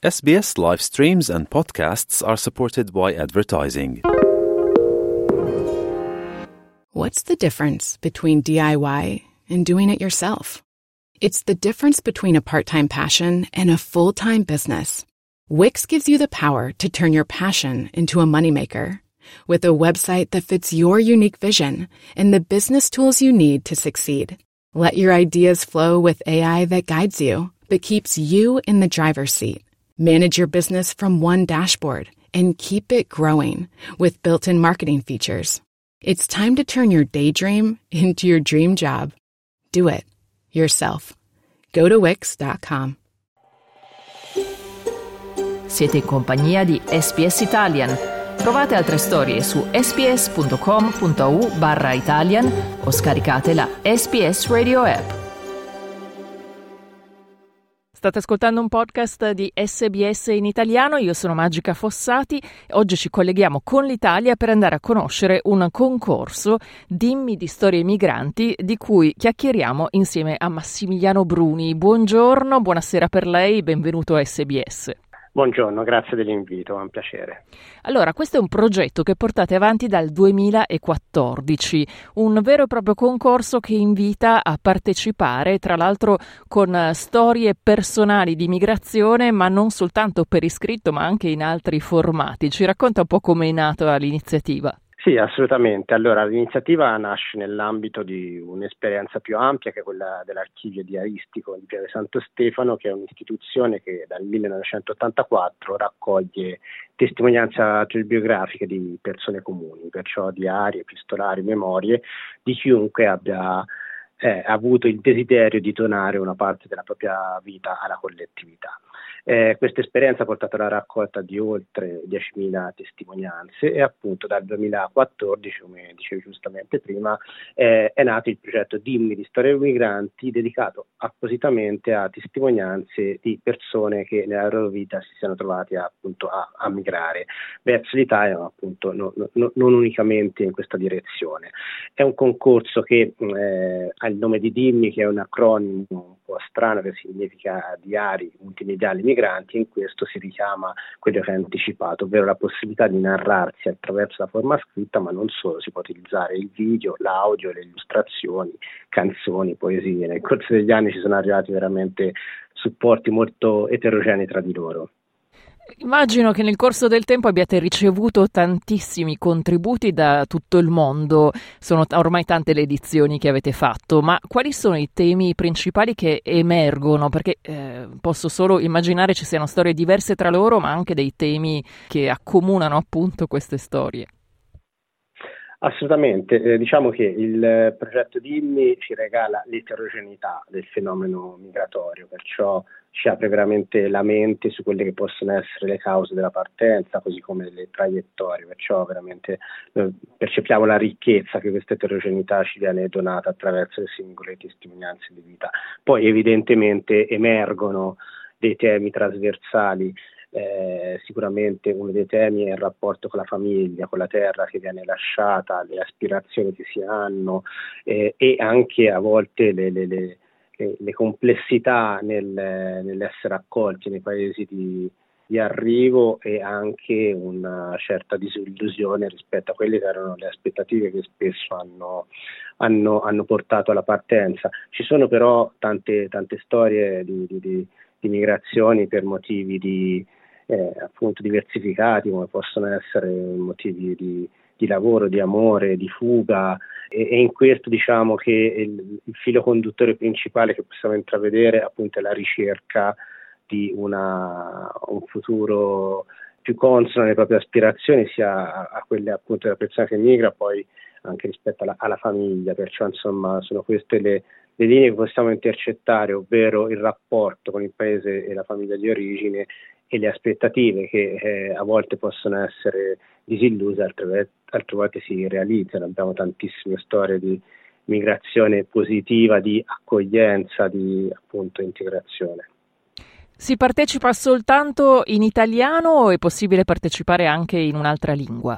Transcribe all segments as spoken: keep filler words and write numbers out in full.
S B S live streams and podcasts are supported by advertising. What's the difference between D I Y and doing it yourself? It's the difference between a part-time passion and a full-time business. Wix gives you the power to turn your passion into a moneymaker. With a website that fits your unique vision and the business tools you need to succeed. Let your ideas flow with A I that guides you, but keeps you in the driver's seat. Manage your business from one dashboard and keep it growing with built-in marketing features. It's time to turn your daydream into your dream job. Do it yourself. Go to wix dot com. Siete in compagnia di S B S Italian. Trovate altre storie su sbs.com.au barra Italian o scaricate la S B S Radio app. State ascoltando un podcast di S B S in italiano, io sono Magica Fossati. Oggi ci colleghiamo con l'Italia per andare a conoscere un concorso Dimmi di storie migranti di cui chiacchieriamo insieme a Massimiliano Bruni. Buongiorno, buonasera per lei, benvenuto a S B S. Buongiorno, grazie dell'invito, è un piacere. Allora, questo è un progetto che portate avanti dal duemilaquattordici, un vero e proprio concorso che invita a partecipare, tra l'altro con storie personali di migrazione, ma non soltanto per iscritto, ma anche in altri formati. Ci racconta un po' come è nata l'iniziativa? Sì, assolutamente. Allora, l'iniziativa nasce nell'ambito di un'esperienza più ampia che è quella dell'Archivio Diaristico di Pieve Santo Stefano, che è un'istituzione che dal millenovecentottantaquattro raccoglie testimonianze autobiografiche di persone comuni, perciò diari, epistolari, memorie di chiunque abbia eh, avuto il desiderio di donare una parte della propria vita alla collettività. Eh, questa esperienza ha portato alla raccolta di oltre diecimila testimonianze e appunto dal duemilaquattordici, come dicevi giustamente prima, eh, è nato il progetto Dimmi di storie migranti, dedicato appositamente a testimonianze di persone che nella loro vita si siano trovati a, appunto a, a migrare verso l'Italia, ma appunto no, no, non unicamente in questa direzione. È un concorso che eh, ha il nome di Dimmi, che è un acronimo un po' strano che significa diari multimediali migranti, e in questo si richiama quello che hai anticipato, ovvero la possibilità di narrarsi attraverso la forma scritta, ma non solo, si può utilizzare il video, l'audio, le illustrazioni, canzoni, poesie. Nel corso degli anni ci sono arrivati veramente supporti molto eterogenei tra di loro. Immagino che nel corso del tempo abbiate ricevuto tantissimi contributi da tutto il mondo, sono ormai tante le edizioni che avete fatto, ma quali sono i temi principali che emergono? Perché eh, posso solo immaginare ci siano storie diverse tra loro, ma anche dei temi che accomunano appunto queste storie. Assolutamente, eh, diciamo che il progetto Dimmi ci regala l'eterogeneità del fenomeno migratorio, perciò ci apre veramente la mente su quelle che possono essere le cause della partenza, così come le traiettorie, perciò veramente eh, percepiamo la ricchezza che questa eterogeneità ci viene donata attraverso le singole testimonianze di vita. Poi evidentemente emergono dei temi trasversali. Eh, sicuramente uno dei temi è il rapporto con la famiglia, con la terra che viene lasciata, le aspirazioni che si hanno eh, e anche a volte le, le, le, le, le complessità nel, nell'essere accolti nei paesi di, di arrivo e anche una certa disillusione rispetto a quelle che erano le aspettative che spesso hanno, hanno, hanno portato alla partenza. Ci sono però tante, tante storie di, di, di, di migrazioni per motivi di Eh, appunto diversificati, come possono essere motivi di, di lavoro, di amore, di fuga, e, e in questo diciamo che il, il filo conduttore principale che possiamo intravedere appunto è la ricerca di una, un futuro più consono alle proprie aspirazioni, sia a, a quelle appunto della persona che migra, poi anche rispetto alla, alla famiglia, perciò insomma sono queste le, le linee che possiamo intercettare, ovvero il rapporto con il paese e la famiglia di origine e le aspettative che eh, a volte possono essere disilluse, altre, altre volte si realizzano. Abbiamo tantissime storie di migrazione positiva, di accoglienza, di appunto integrazione. Si partecipa soltanto in italiano o è possibile partecipare anche in un'altra lingua?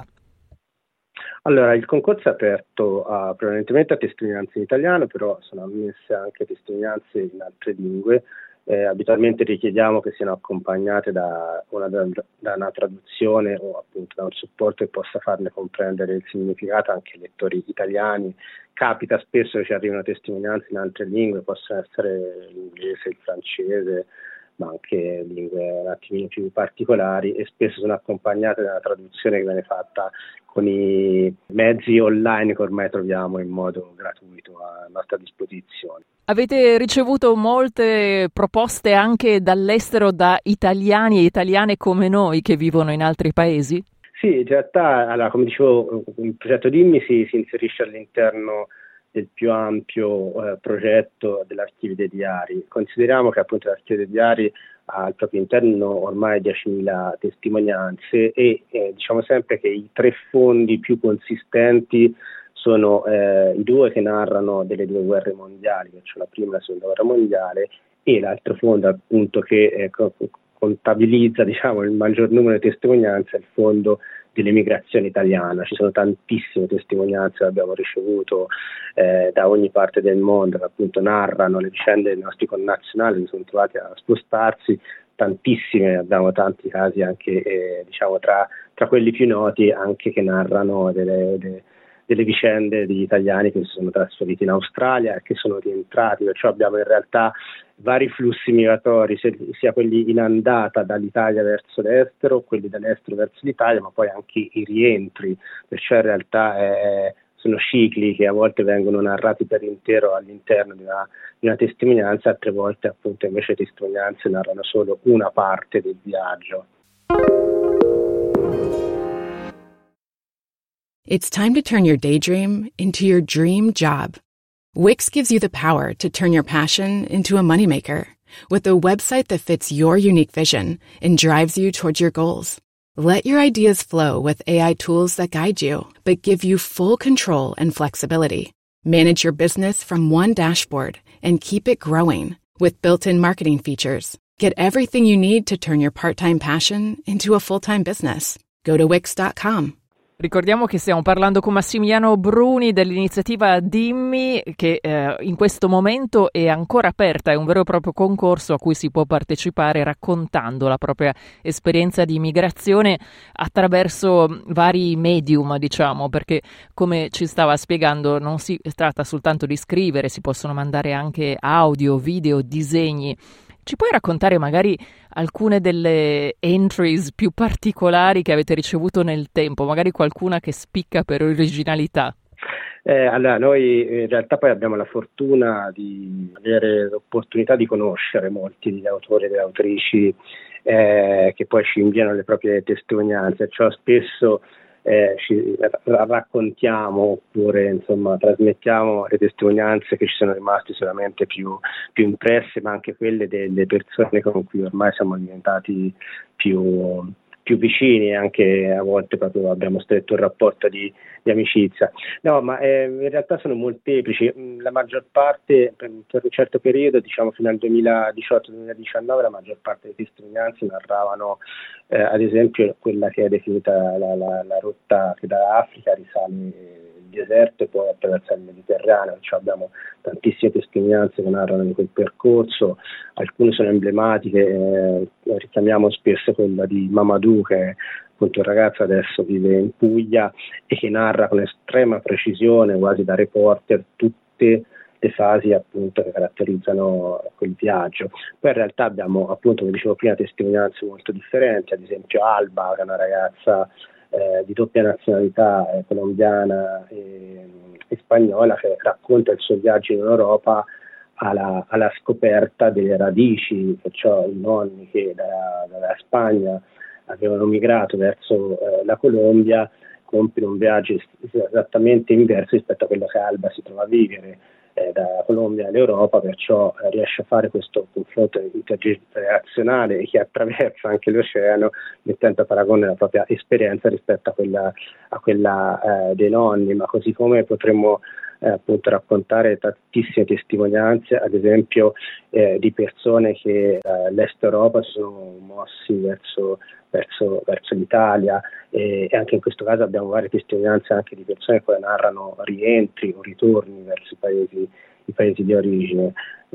Allora, il concorso è aperto a, prevalentemente a testimonianze in italiano, però sono ammesse anche testimonianze in altre lingue. eh, abitualmente richiediamo che siano accompagnate da una, da, da una traduzione o appunto da un supporto che possa farne comprendere il significato anche ai lettori italiani. Capita spesso che ci arrivino testimonianze in altre lingue, possono essere l'inglese, il francese, ma anche lingue un attimino più particolari, e spesso sono accompagnate da una traduzione che viene fatta con i mezzi online che ormai troviamo in modo gratuito a nostra disposizione. Avete ricevuto molte proposte anche dall'estero da italiani e italiane come noi che vivono in altri paesi? Sì, in realtà, allora, come dicevo, il progetto Dimmi si, si inserisce all'interno del più ampio eh, progetto dell'Archivio dei Diari. Consideriamo che appunto l'Archivio dei Diari ha al proprio interno ormai diecimila testimonianze e eh, diciamo sempre che i tre fondi più consistenti sono eh, i due che narrano delle due guerre mondiali, cioè la prima e la seconda guerra mondiale, e l'altro fondo appunto che eh, contabilizza diciamo il maggior numero di testimonianze è il fondo dell'emigrazione italiana. Ci sono tantissime testimonianze che abbiamo ricevuto eh, da ogni parte del mondo che appunto narrano le vicende dei nostri connazionali che sono trovati a spostarsi, tantissime, abbiamo tanti casi anche eh, diciamo tra, tra quelli più noti anche che narrano delle, delle, delle vicende degli italiani che si sono trasferiti in Australia e che sono rientrati, perciò abbiamo in realtà vari flussi migratori, sia quelli in andata dall'Italia verso l'estero, quelli dall'estero verso l'Italia, ma poi anche i rientri, perciò in realtà è, sono cicli che a volte vengono narrati per intero all'interno di una, di una testimonianza, altre volte appunto invece le testimonianze narrano solo una parte del viaggio. It's time to turn your daydream into your dream job. Wix gives you the power to turn your passion into a moneymaker with a website that fits your unique vision and drives you towards your goals. Let your ideas flow with A I tools that guide you, but give you full control and flexibility. Manage your business from one dashboard and keep it growing with built-in marketing features. Get everything you need to turn your part-time passion into a full-time business. Go to wix dot com. Ricordiamo che stiamo parlando con Massimiliano Bruni dell'iniziativa Dimmi, che eh, in questo momento è ancora aperta, è un vero e proprio concorso a cui si può partecipare raccontando la propria esperienza di migrazione attraverso vari medium, diciamo, perché come ci stava spiegando non si tratta soltanto di scrivere, si possono mandare anche audio, video, disegni. Ci puoi raccontare magari alcune delle entries più particolari che avete ricevuto nel tempo, magari qualcuna che spicca per originalità? Eh, allora, noi in realtà poi abbiamo la fortuna di avere l'opportunità di conoscere molti degli autori e delle autrici eh, che poi ci inviano le proprie testimonianze, cioè spesso Eh, ci raccontiamo oppure insomma trasmettiamo le testimonianze che ci sono rimaste solamente più, più impresse, ma anche quelle delle persone con cui ormai siamo diventati più, più vicini, anche a volte proprio abbiamo stretto un rapporto di, di amicizia. No, ma eh, in realtà sono molteplici. La maggior parte, per, per un certo periodo, diciamo fino al duemiladiciotto duemiladiciannove, la maggior parte delle testimonianze narravano eh, ad esempio quella che è definita la, la, la rotta che dall'Africa risale il deserto e poi attraversa il Mediterraneo, cioè abbiamo tantissime testimonianze che narrano di quel percorso, alcune sono emblematiche, eh, richiamiamo spesso quella di Mamadou, che è appunto un ragazzo adesso vive in Puglia e che narra con estrema precisione, quasi da reporter, tutte le fasi appunto che caratterizzano quel viaggio. Poi in realtà abbiamo appunto, come dicevo prima, testimonianze molto differenti, ad esempio Alba, che è una ragazza eh, di doppia nazionalità eh, colombiana e, e spagnola, che racconta il suo viaggio in Europa alla, alla scoperta delle radici, perciò i nonni che dalla, dalla Spagna avevano migrato verso eh, la Colombia compiono un viaggio esattamente inverso rispetto a quello che Alba si trova a vivere eh, da Colombia all'Europa, perciò eh, riesce a fare questo confronto intergenerazionale che attraversa anche l'oceano, mettendo a paragone la propria esperienza rispetto a quella, a quella eh, dei nonni, ma così come potremmo Eh, appunto raccontare tantissime testimonianze, ad esempio eh, di persone che dall'est Europa si sono mossi verso, verso, verso l'Italia e, e anche in questo caso abbiamo varie testimonianze anche di persone che narrano rientri o ritorni verso i paesi i paesi di origine.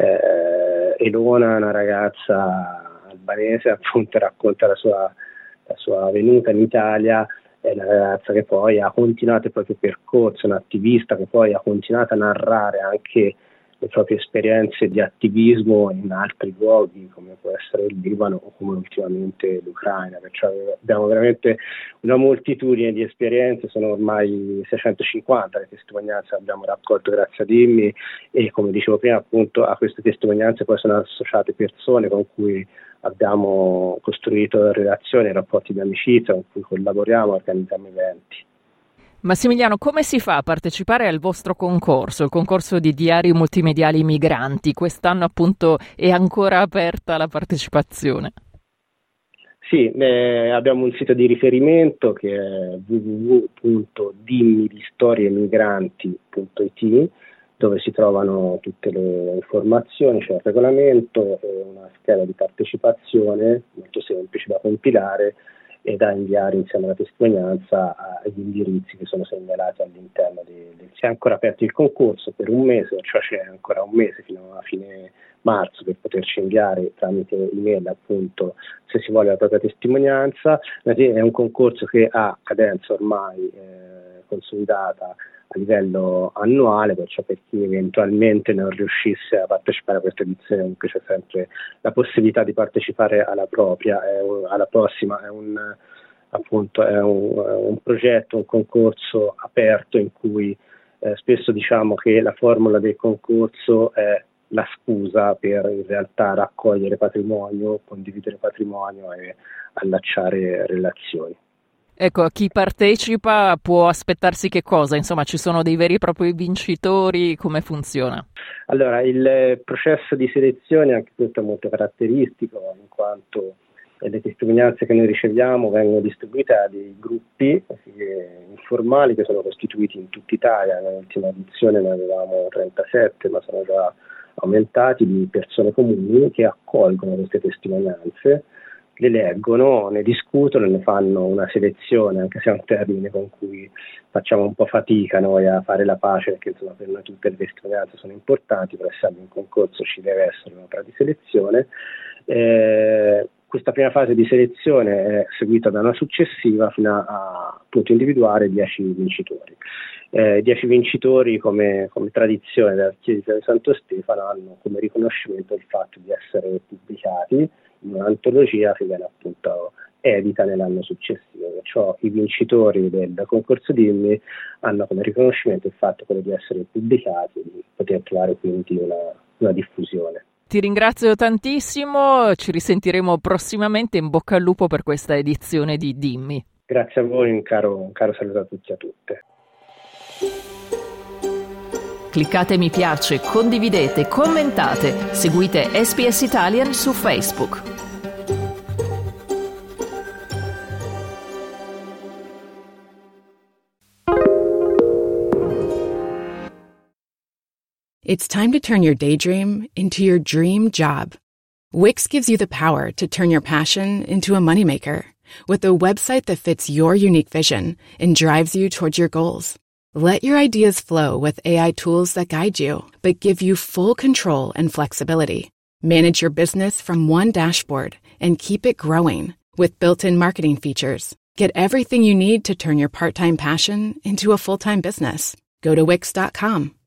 Eh, Elona è una ragazza albanese, appunto racconta la sua, la sua venuta in Italia. È una ragazza che poi ha continuato il proprio percorso, un'attivista che poi ha continuato a narrare anche le proprie esperienze di attivismo in altri luoghi come può essere il Libano o come ultimamente l'Ucraina, perciò abbiamo veramente una moltitudine di esperienze, sono ormai seicentocinquanta le testimonianze che abbiamo raccolto grazie a Dimmi e come dicevo prima appunto a queste testimonianze poi sono associate persone con cui abbiamo costruito relazioni, rapporti di amicizia con cui collaboriamo, organizziamo eventi. Massimiliano, come si fa a partecipare al vostro concorso, il concorso di diari multimediali migranti? Quest'anno appunto è ancora aperta la partecipazione. Sì, eh, abbiamo un sito di riferimento che è w w w punto dimmi di storie migranti punto i t dove si trovano tutte le informazioni, c'è il regolamento e una scheda di partecipazione molto semplice da compilare e da inviare insieme alla testimonianza agli indirizzi che sono segnalati all'interno del... C'è ancora aperto il concorso per un mese, cioè c'è ancora un mese fino a fine marzo per poterci inviare tramite email appunto se si vuole la propria testimonianza. È un concorso che ha cadenza ormai eh, consolidata a livello annuale, perciò per chi eventualmente non riuscisse a partecipare a questa edizione comunque c'è sempre la possibilità di partecipare alla propria, è un, alla prossima, è un appunto è un, un progetto, un concorso aperto in cui eh, spesso diciamo che la formula del concorso è la scusa per in realtà raccogliere patrimonio, condividere patrimonio e allacciare relazioni. Ecco, chi partecipa può aspettarsi che cosa? Insomma, ci sono dei veri e propri vincitori? Come funziona? Allora, il processo di selezione, anche questo è molto caratteristico, in quanto le testimonianze che noi riceviamo vengono distribuite a dei gruppi informali che sono costituiti in tutta Italia. Nell'ultima edizione ne avevamo trentasette, ma sono già aumentati, di persone comuni che accolgono queste testimonianze, le leggono, ne discutono, ne fanno una selezione, anche se è un termine con cui facciamo un po' fatica noi a fare la pace, perché insomma per noi tutte le testimonianze sono importanti, però essendo in concorso ci deve essere un'opera di selezione. Eh, questa prima fase di selezione è seguita da una successiva fino a, a appunto individuare dieci vincitori. Eh, dieci vincitori come, come tradizione della Chiesa di Santo Stefano hanno come riconoscimento il fatto di essere pubblicati in un'antologia che viene appunto edita nell'anno successivo, perciò i vincitori del concorso Dimmi hanno come riconoscimento il fatto quello di essere pubblicati e di poter trovare quindi una, una diffusione. Ti ringrazio tantissimo, ci risentiremo prossimamente, in bocca al lupo per questa edizione di Dimmi. Grazie a voi, un caro, un caro saluto a tutti e a tutte. Cliccate mi piace, condividete, commentate, seguite S B S Italian su Facebook. It's time to turn your daydream into your dream job. Wix gives you the power to turn your passion into a moneymaker with a website that fits your unique vision and drives you towards your goals. Let your ideas flow with A I tools that guide you, but give you full control and flexibility. Manage your business from one dashboard and keep it growing with built-in marketing features. Get everything you need to turn your part-time passion into a full-time business. Go to wix dot com.